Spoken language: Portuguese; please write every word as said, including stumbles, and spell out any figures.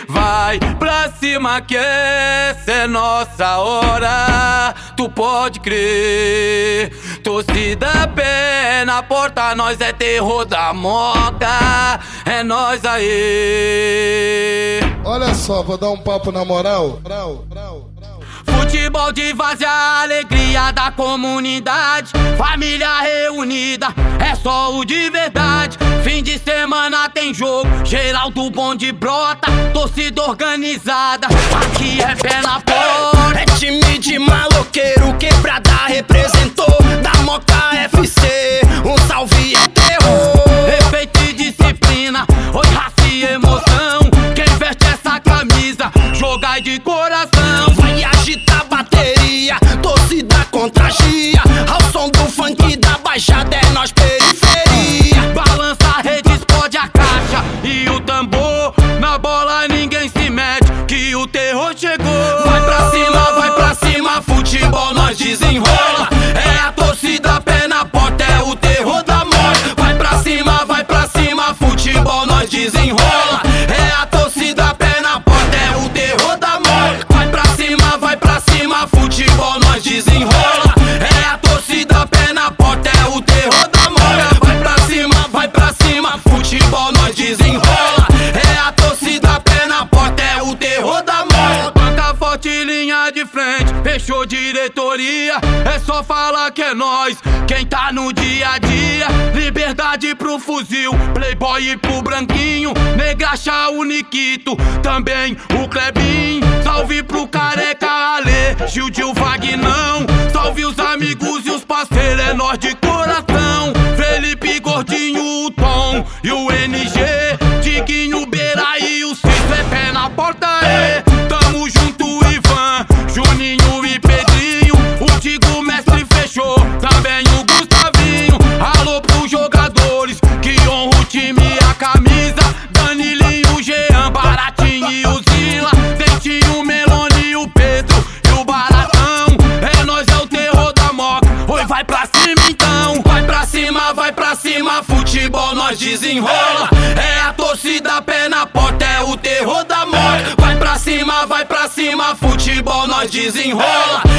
Vai pra cima que essa é nossa hora, tu pode crer. Torcida pé na porta, nós é terror da moca, é nós aí. Olha só, vou dar um papo na moral. Brau, brau, brau. Futebol de várzea, a alegria da comunidade. Família reunida, é só o de verdade. Fim de semana tem jogo, geral do bonde brota. Torcida organizada, aqui é pé na porta. É time de maloqueiro, quebrada representou. Da Moca F C, um salve é terror. Respeito e disciplina, oi raça e emoção. Quem veste essa camisa, jogai de coração. Vai agitar bateria, torcida contagia. Ao som do funk da baixada é nós periferia. Balança a rede, explode a caixa e o tambor. Na bola ninguém se mete, que o terror chegou. Vai pra cima, vai pra cima, futebol nós desenrola. É a torcida pé na porta, é o terror da morte. Vai pra cima, vai pra cima, futebol nós desenrola. É a torcida pé na porta, é o terror da morte. Vai pra cima, vai pra cima, futebol nós desenrola. É a torcida pé na porta, é o terror da morte. Vai pra cima, vai pra cima, futebol nós desenrola. É a torcida pé na porta, é o terror da morte. Banca forte, linha de frente, fechou diretoria. É só falar que é nós, quem tá no dia a dia. Liberdade pro fuzil, playboy e pro branquinho. Negraxa, o Nikito, também o Clebinho. Salve pro careca Ale, Gil de o Vagnão. Salve os amigos e os parceiros, é nós de coração. Felipe Gordinho, o Tom e o N G. Diguinho, Beira e o Cício, é pé na porta, é. Tamo junto, Ivan, Juninho e Pedrinho. O Digo Mestre fechou, também o Gustavinho. Alô pros jogadores que honram o time e a camisa. Danilinho, Jean, Baratinho e o Zila. Dentinho, Meloni, o Pedro e o Baratão. É nós, é o terror da Moca, oi vai pra cima então. Vai pra cima, vai pra cima, futebol nós desenrola. É a torcida pé na porta, é o terror da morte. Vai pra cima, vai pra cima, futebol nós desenrola.